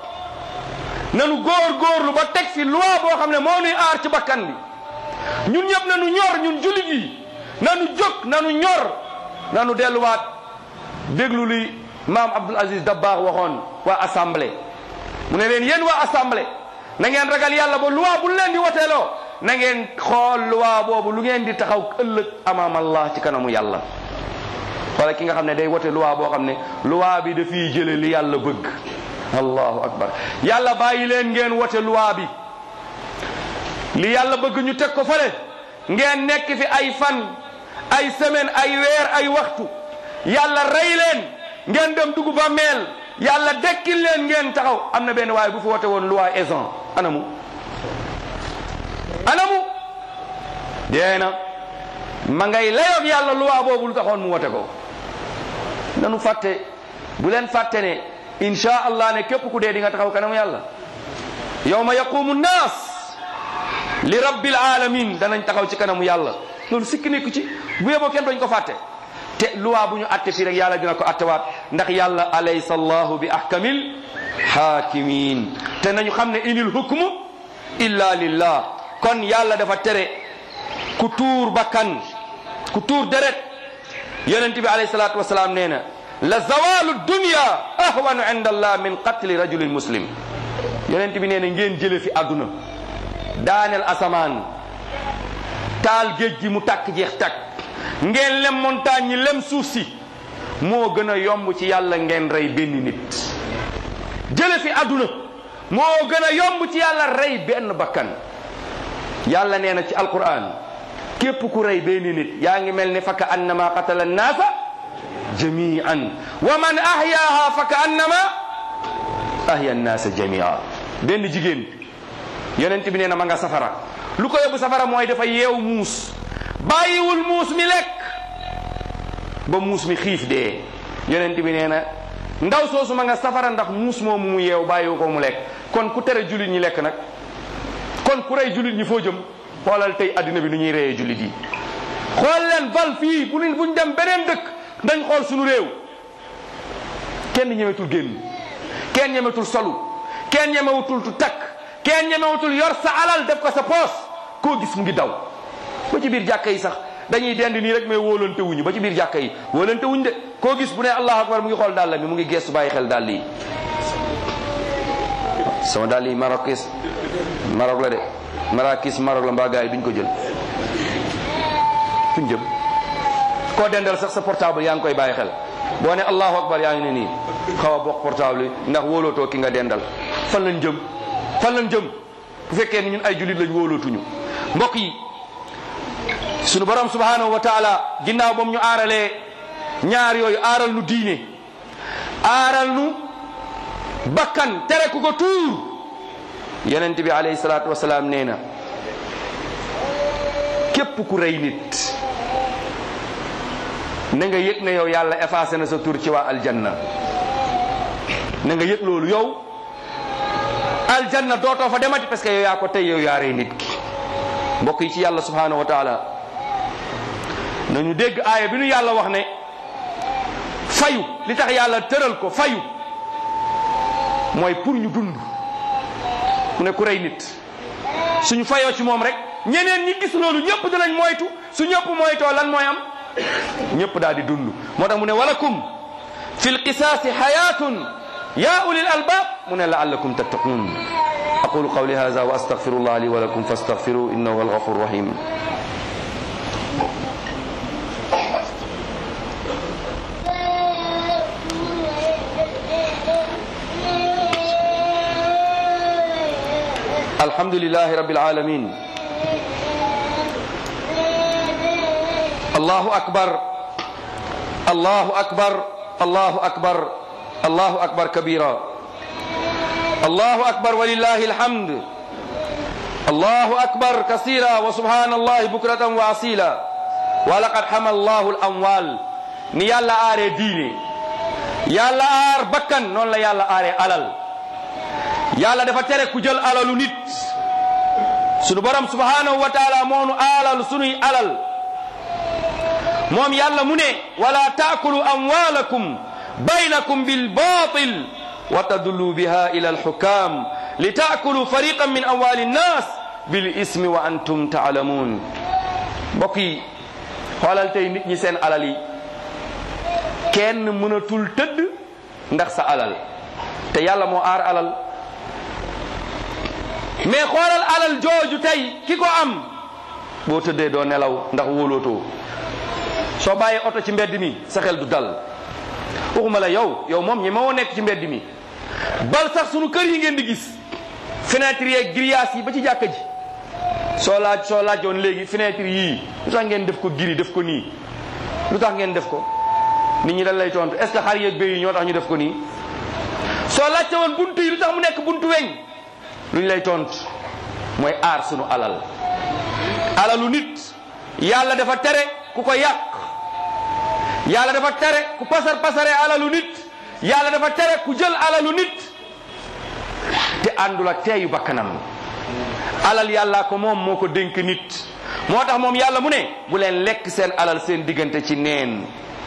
nanu góorgóorlu ba teg fi loi boo xam ne moo nuy aar ci bakkan bi. ñun ñëpp nanu ñor, ñun jullit yi nanu jóg, nanu ñor, nanu delluwaat déglu li maam Abdul Aziz Dabbaax waxoon waa assemblée. mu ne leen yéen waa assemblée, na ngeen ragal yàlla ba loi bu leen di woteeloo na ngeen xool loi boobu lu ngeen di taxaw ëllëg amaam Allah ci kanamu yàlla. wala ki nga xam ne day wote loi boo xam ne loi bi dafiy jële li yàlla bëgg. allahu akbar. yàlla bàyyi leen ngeen wote loi bi, li yàlla bëgg ñu teg ko fële, ngeen nekk fi ay fan, ay semaine, ay weer, ay waxtu. yàlla rey leen, ngeen dem dugg ba meel yàlla dekkil leen ngeen taxaw. am na benn waaye bu fi wote woon loi Ezzan anamu dee na ma ngay layoog yàlla loi boobu lu taxoon mu wote ko. nanu fàtte bu leen fàtte ne insha allah ne képp ku dee di nga taxaw kanamu yàlla. yawma yaqumu nnaas li rabbil alamin danañ taxaw ci kanamu yàlla. loolu sikki nekku ci bu yeboo kenn doñ ko fàtte. te loi bu ñu atte fii rek yàlla dina ko attewaat ndax yàlla alaysa allahu bi ahkamil hakimin. te nañu xam ne inil hukmu illa lillah. kon yàlla dafa tere ku tuur bakkan ku tuur deret. yonent bi alayhi salaatu wasalaam nee na la zawalu dunya ahwanu inda allah min qatli rajulin muslim. yonent bi nee na ngeen jële fi àdduna daaneel asamaan taal géej gi mu tàkk jeex tàkk ngeen lem montagne ñi lem suuf si moo gën a yomb ci yàlla ngeen rey benn nit. jële fi àdduna moo gën a yomb ci yàlla rey benn bakkan. yàlla nee na ci alquran képp ku rey benn nit yaa ngi mel ni fa ka annama qatala annaasa jamian wa man ahyaaha fa ka annama ahya annaasa jamia. benn jigéen yonent bi nee na ma nga safara. lu ko yóbbu safara mooy dafa yeew muus bàyyiwul muus mi lekk ba muus mi xiif dee. yonent bi nee na ndaw soosu ma nga safara ndax muus moomu mu yeew bàyyiwu ko mu lekk. kon ku tere jullit ñi lekk nag kon ku rey jullit ñi foo jëm. xoolal tey addina bi nu ñuy reyee jullit yi. xool leen bal fii buñ dem beneen dëkk dañ xool suñu réew kenn ñemetul génn kenn ñemetul solu kenn ñemewutul tu takk kenn ñemewutul yor sa alal def ko sa poos koo gis mu ngi daw. ba ci biir jàkka yi sax dañuy dend nii rek mais wóolante wuñu. ba ci biir jàkka yi wóolante wuñ de koo gis bu ne allahu akbar mu ngi xool dàll mi mu ngi gestu bàyyi xel dàll yi. sama dàll yi Maroc la de Marrakech Maroc la mbaa gars yi duñ ko jël. fuñ jëm koo dendal sax sa portable yaa ngi koy bàyyi xel boo ne allahu akbar yaa ngi ne nii xaw a bokk portable yi ndax wóolootoo ki nga dendal. fan lañ jëm bu fekkee ni ñun ay jullit lañ wóolootuñu. mbokk yi sunu borom subhanahu wa taala ginnaaw moom ñu aaralee ñaar yooyu aaral nu diine aaral nu bakkan tere ku ko tuur. yonent bi alayhi salaatu wasalaam nee na képp ku rey nit na nga yëg ne yow yàlla effacé na sa tur ci waa aljanna. na nga yëg loolu yow aljanna dootoo fa demati parce que yow yaa ko tey yow yaa rey nit ki. mbokk yi ci yàlla subhanahu wa taala nañu dégg aaya bi nu yàlla wax ne fayu li tax yàlla tëral ko fayu mooy pour ñu dund. mu ne ku rey nit suñu fayoo ci moom rek ñeneen ñi gis loolu ñëpp dinañ moytu. su ñëpp moytoo lan mooy am ñëpp daal di dund. moo tax mu ne walakum fil qisaasi hayatun ya ulil albab mu ne la'allakum tattaqun. aqulu qawli hadha wa astaghfirullah li wa lakum fastaghfiru innahu huwal ghafurur rahim. alhamdulillahi rabbil alamin. allahu akbar allahu akbar allahu akbar allahu akbar kabira allahu akbar walillahi alhamd allahu akbar kasira wa subhanallahi bukratan wa asila wa laqad hama allahu al amwal. ni yàlla aaree diine yàlla aar bakkan noonu la yàlla aaree alal. yàlla dafa tere ku jël alalu nit. sunu borom subhanahu wa taala moonu alal sunuy alal. moom yàlla mu ne wala taakulu amwalakum baynakum bil batil wa tadullu biha ila al hukam li taakulu fariqan min amwali nnas bil ismi wa antum taalamun. mbokk yi xoolal tey nit ñi seen alal yi kenn mënatul tëdd ndax sa alal te yàlla moo aar alal. mais xoolal alal jooju tey ki ko am boo tëddee doo nelaw ndax wóolootoo. soo bàyyee oto ci mbedd mi sa xel du dal waxuma la yow moom ñi ma woo nekk ci mbedd mi bal sax sunu kër yi ngeen di gis fenêtre yeeg grillage yi ba ci jàkka ji soo laajoon léegi fenêtre yii lu tax ngeen def ko giri def ko nii lu tax ngeen def ko nit ñi dañ lay tontu est-ce que xar yeeg béy yi ñoo tax ñu def ko nii soo laajte woon buntu yi lu tax mu nekk buntu weñ lu ñu lay tontu mooy aar sunu alal. alalu nit yàlla dafa tere ku ko yàq, yàlla dafa tere ku pasare alalu nit, yàlla dafa tere ku jël alalu nit te àndul ak teeyu bakkanam. alal yàlla ko moom moo ko dénk nit, moo tax moom yàlla mu ne bu leen lekk seen alal seen diggante ci neen.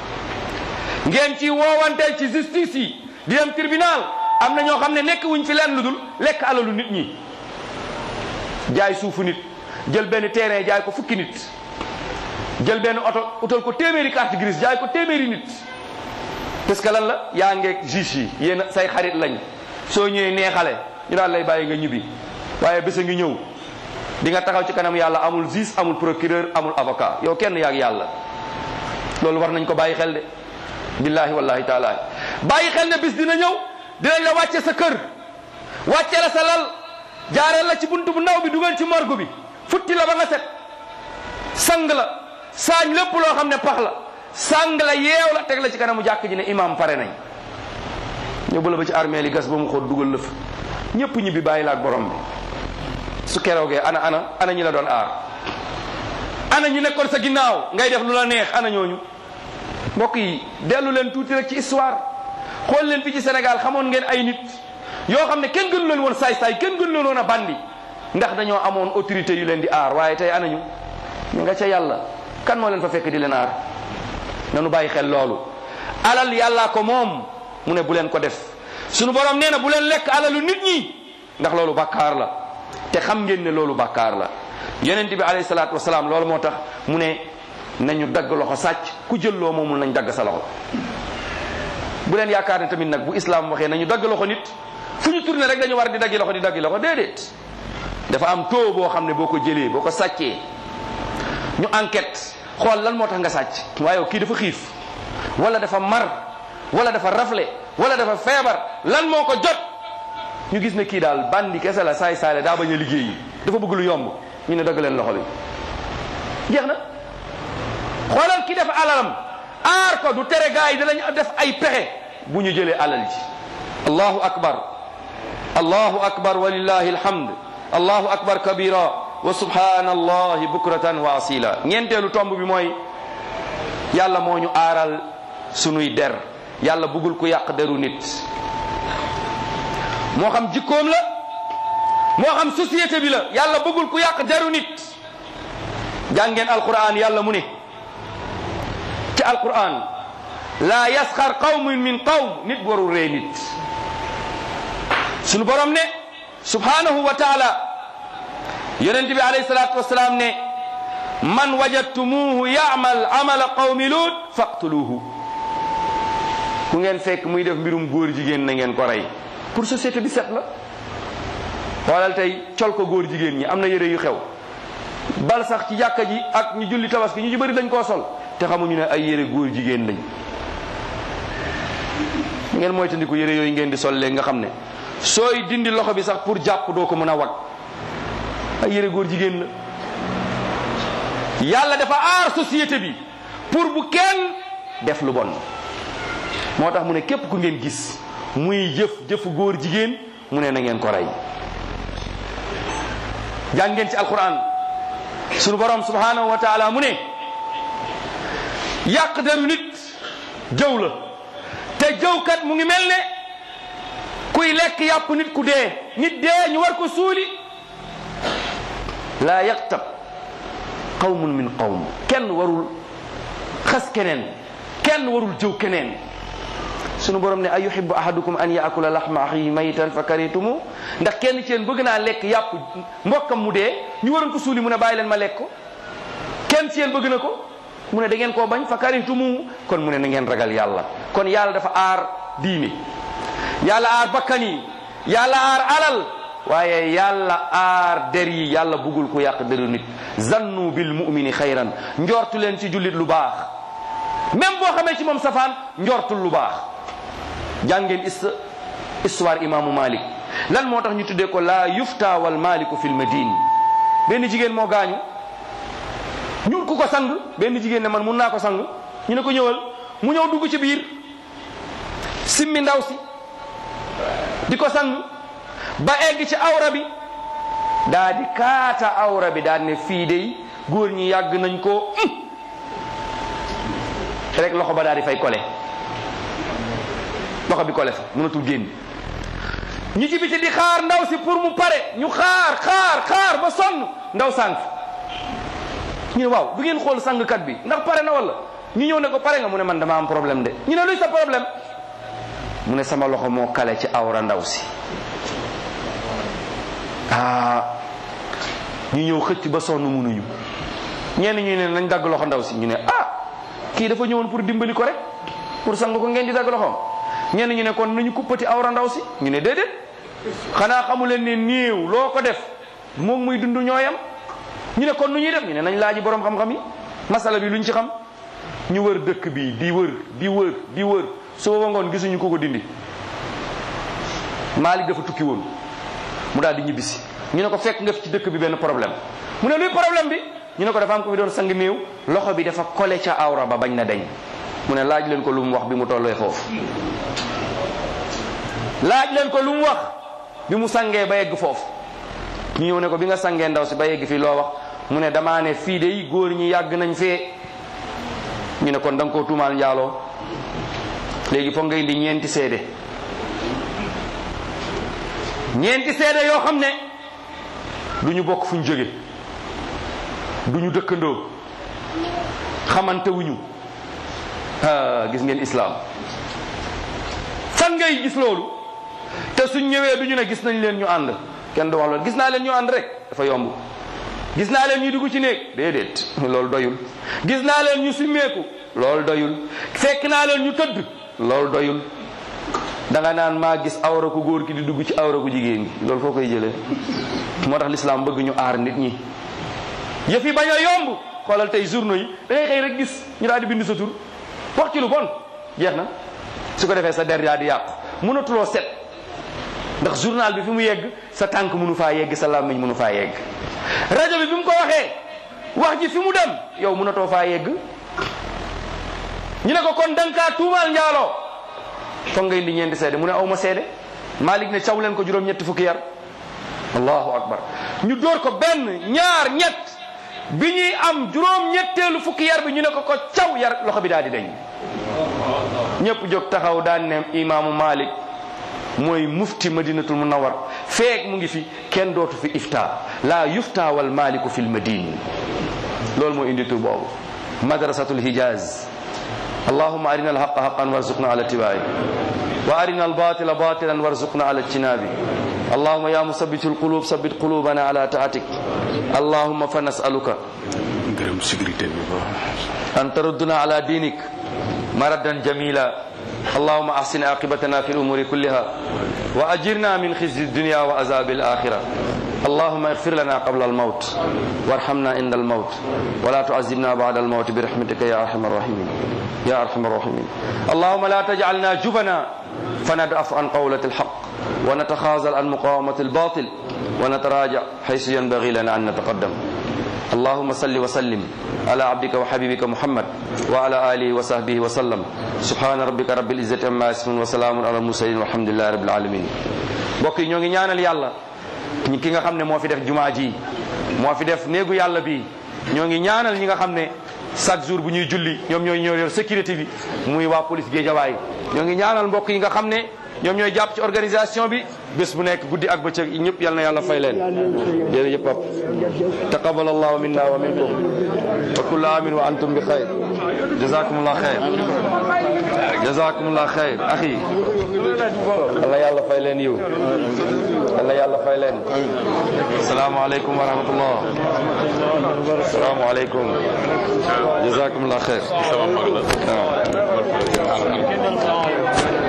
ngeen ci woowante ci justice yi di dem tribunal, am na ñoo xam ne nekk wuñ fi leen lu dul lekk alalu nit ñi. jaay suufu nit, jël benn terrain jaay ko fukki nit, jël benn oto utal ko téeméeri carte grise jaay ko téeméeri nit. parce que lan la yaa ngeeg juge yi yéen say xarit lañ, soo ñëwee neexale ñu daal lay bàyyi nga ñibbi. waaye bés a ngi ñëw di nga taxaw ci kanam yàlla, amul juge amul procureur amul avocat, yow kenn yaag yàlla. loolu war nañ ko bàyyi xel de, billahi wallahi taala. bàyyi xel ne bis dina ñëw dinañ la wàcce sa kër, wàcce la sa lal, jaareel la ci buntu bu ndaw bi, dugal ci morgue bi, futti la ba nga set, sang la, saañ lépp loo xam ne pax la, sang la, yeew la, teg la ci kanamu jàkk ji ne imam pare nañ. ñëbbu la ba ci armée li gas ba mu xool dugal la fa, ñëpp ñibbi bàyyi la ak borom bi. su keroogee ana ñi la doon aar, ana ñu nekkoon sa ginnaaw ngay def lu la neex, ana ñooñu. mbokk yi dellu leen tuuti rek ci histoire, xool leen fi ci Sénégal xamoon ngeen ay nit yoo xam ne kenn gënu leen woon saay-saay, kenn gënu leen woon a bandi, ndax dañoo amoon autorité yu leen di aar. waaye tey ana ñu nga ca yàlla, kan moo leen fa fekk di leen aar? nanu bàyyi xel loolu. alal yàllaa ko moom, mu ne bu leen ko def. sunu borom nee na bu leen lekk alalu nit ñi, ndax loolu bàkkaar la, te xam ngeen ne loolu bàkkaar la. yonent bi alayhi salaatu wasalaam loolu moo tax mu ne nañu dagg loxo sàcc, ku jël loo moomul nañ dagg sa loxo. bu leen yaakaar ne tamit nag bu islam waxee nañu dagg loxo nit, fu ñu tourné rek dañu war di daggi loxo déedéet. dafa am taux boo xam ne boo ko jëlee, boo ko sàccee, ñu enquête xool lan moo tax nga sàcc. waaye kii dafa xiif, wala dafa mar, wala dafa rafle, wala dafa feebar, lan moo ko jot, ñu gis ne kii daal bandi kese la, saay saay la, daa bañ a liggéeyi, dafa bëgg lu yomb, ñu ne dagg leen loxo bi, jeex na. xoolal ki def alalam aar ko, du tere gaa yi danañ def ay pexe bu ñu jëlee alal ji. allahu akbar, allahu akbar walillahi alhamd, allahu akbar kabira wa subhanallahi bukratan wa asila. ñeenteelu tomb bi mooy yàlla moo ñu aaral sunuy der. yàlla bëggul ku yàq deru nit, moo xam jikkoom la, moo xam société bi la, yàlla bëggul ku yàq deru nit. jàngeen alquran, yàlla mu ne ci alquran, laa yasxar qawmun min qawm, nit warul ree nit. sunu borom ne subhanahu wa taala, yonent bi alayhi salatu wasalaam ne man wajadtumuhu ya'mal amala qawmi lut faqtuluhu. ku ngeen fekk muy def mbirum góor jigéen na ngeen ko rey, pour société bi set la. xoolal tey col ko góor jigéen ñi, am na yére yu xew bal sax ci jàkka ji ak ñu julli tabaski ñu ci bëri dañ koo sol te xamuñu ne ay yére góor jigéen lañ. ngeen moytandiku yére yooyu ngeen di sol léegi nga xam ne sooy dindi loxo bi sax pour jàpp doo ko mën a wag, ay yére góor jigéen la. yàlla dafa aar société bi pour bu kenn def lu bon. moo tax mu ne képp ku ngeen gis muy jëfu góor jigéen, mu ne na ngeen ko rey. jàng ngeen ci alquran, sunu borom subhanahu wa taala mu ne yàq deru nit jëw la, te jëwkat mu ngi mel ne kuy lekk yàpp nit ku dee. nit dee ñu war ko suuli. laa yaqtab qawmun min qawm, kenn warul xas keneen, kenn warul jëw keneen. sunu borom ne ay yuhibbu ahadukum an yaakula laxma axihi maytan fa karitumu, ndax kenn ci yéen bëgg naa lekk yàpp mbokkam mu dee ñu waroon ko suuli, mu ne bàyyi leen ma lekk ko. kenn ci yéen bëgg na ko, mu ne da ngeen koo bañ, fa karitumu, kon mu ne na ngeen ragal yàlla. kon yàlla dafa aar diine, yàlla aar bakkan yi, yàlla aar alal, waaye yàlla aar der yi. yàlla bëggul ku yàq deru nit. zannu bil mu'mini xayran, njortu leen ci jullit lu baax, même boo xamee ci moom safaan njortul lu baax. jàngeen histoire imaamu Malik, lan moo tax ñu tuddee ko la yufta wal maliku fil madine. benn jigéen moo gaañu, ñu ku ko sang, benn jigéen ne man mun naa ko sang, ñu ne ko ñëwal, mu ñëw dugg ci biir simmi ndaw si di ko sang ba egg ci awra bi daa di kaata awra bi daal ne fii de góor ñi yàgg nañ ko rek loxo ba daal di fay kole loxo bi kole fa mënatul génn ñi ci biti di xaar ndaw si pour mu pare ñu xaar ba sonn ndaw sànq ñu ne waaw bu ngeen xool sàngkat bi ndax pare na wala ñu ñëw ne ko pare nga mu ne man dama am problème de ñu ne luy sa problème mu ne sama loxo moo kale ci awra ndaw si ñu ñëw xëcc ba sonn mënuñu ñenn ñu ne nañ dagg loxo ndaw si ñu ne kii dafa ñëwoon pour dimbali ko rek pour sang ko ngeen di dagg loxoom ñenn ñu ne kon nañu kuppati awra ndaw si ñu ne déedéet xanaa xamu leen ne néew loo ko def moom muy dund ñooyam ñu ne kon nu ñuy def ñu ne nañ laaji borom xam-xam yi masala bi luñ ci xam ñu wër dëkk bi di wër suba ba ngoon gisuñu ko dindi Malik dafa tukki woon mu daal di ñibbisi ñu ne ko fekk nga fi ci dëkk bi benn problème mu ne luy problème bi ñu ne ko dafa am ko fi doon sang néew loxo bi dafa kole ca awra ba bañ na dañ mu ne laaj leen ko lu mu wax bi mu tollee foofu laaj leen ko lu mu wax bi mu sangee ba yegg foofu ñu ñëw ne ko bi nga sangee ndaw si ba yegg fii loo wax mu ne damaa ne fii de góor ñi yàgg nañ fee ñu ne kon da nga koo tuumaal njaaloo léegi foog nga indi ñeenti seede yoo xam ne du ñu bokk fu ñu jóge du ñu dëkkandoo xamante wuñu gis ngeen islam fan ngay gis loolu te suñ ñëwee du ñu ne gis nañ leen ñu ànd kenn du wax loolu gis naa leen ñu ànd rek dafa yomb gis naa leen ñu dugg ci néeg déedéet loolu doyul gis naa leen ñu simmeeku loolu doyul fekk naa leen ñu tëdd loolu doyul danga naan maa gis awra ku góor ki di dugg ci awra ku jigéen gi loolu foo koy jëlee moo tax l'islam bëgg ñu aar nit ñi yëf yi bañ a yomb xoolal tey journaux yi da ngay xëy rek gis ñu daal di bind sa tur wax ci lu bon jeex na su ko defee sa der daal di yàqu mënatuloo set ndax journal bi fi mu yegg sa tànk mënu faa yegg sa làmmiñ mënu faa yegg rajo bi mu ko waxee wax ji fi mu dem yow mënatoo faa yegg ñu ne ko kon danga kaa tuumaal njaaloo foog nga indi ñeenti seede mu ne aw ma seede Malik ne caw leen ko juróom-ñetti fukki yar allahu akbar ñu dóor ko benn ñaar ñett bi ñuy am juróom-ñetteelu fukki yar bi ñu ne ko caw yar loxo bi daal di deñ ñëpp jóg taxaw daan ne imaamu Malik mooy mufti madinatul munawwar feek mu ngi fi kenn dootu fi ifta la yufta wal maliku fil madina loolu moo indi tur boobu madrasatul hijaz allahumma arina alhaqa haqqan warzuqna ala ittiba'i wa arina albatila batilan warzuqna ala ijtinabi allahumma ya musabbitul qulub sabbit qulubana ala ta'atik allahumma fa nas'aluka ngërëm sécurité bi an tarudduna ala dinik maradan jamila اللهم أحسن عاقبتنا في الأمور كلها وأجرنا من خزي الدنيا وعذاب الآخرة اللهم اغفر لنا قبل الموت وارحمنا عند الموت ولا تعذبنا بعد الموت برحمتك يا أرحم الراحمين يا أرحم الراحمين اللهم لا تجعلنا جبنا فندعف عن قولة الحق ونتخاذل عن مقاومة الباطل ونتراجع حيث ينبغي لنا أن نتقدم اللهم صل وسلم على عبدك وحبيبك محمد وعلى آله وصحبه وسلم سبحان ربك رب العزة عما يصفون وسلام على المرسلين والحمد لله رب العالمين mbokk yi ñoo ngi ñaanal yàlla ñi ki nga xam ne moo fi def jumaa ji moo fi def néegu yàlla bi ñoo ngi ñaanal ñi nga xam ne chaque jour bu ñuy julli ñoom ñooy ñoo yor sécurité bi muy waa police Guédiawaye ñoo ngi ñaanal mbokk yi nga xam ne ñoom ñooy jàpp ci organisation bi bés bu nekk guddi ak bëccëg ñëpp yal na yàlla fay leen jërëjëf pap taqabbalallahu minna wa minkum wa kullu amin wa antum bi xayr jazakumullah xayr jazakumullah xayr axi yal na yàlla fay leen yiw yal na yàlla fay leen asalaamaaleykum wa rahmatullah asalaamaaleykum jazakumullah xayr